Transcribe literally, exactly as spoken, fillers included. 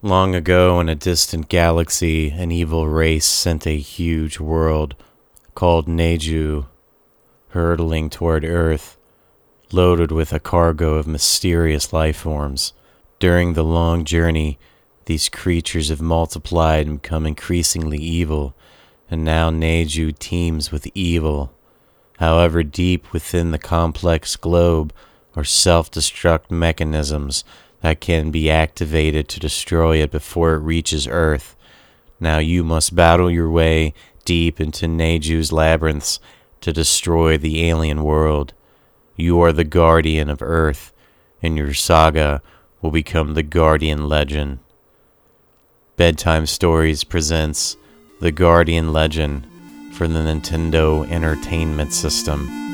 Long ago in a distant galaxy, an evil race sent a huge world called Neju hurtling toward Earth, loaded with a cargo of mysterious life forms. During the long journey, these creatures have multiplied and become increasingly evil, and now Neju teems with evil. However, deep within the complex globe are self-destruct mechanisms that can be activated to destroy it before it reaches Earth. Now you must battle your way deep into Neju's labyrinths to destroy the alien world. You are the guardian of Earth, and your saga will become the Guardian Legend. Bedtime Stories presents The Guardian Legend for the Nintendo Entertainment System.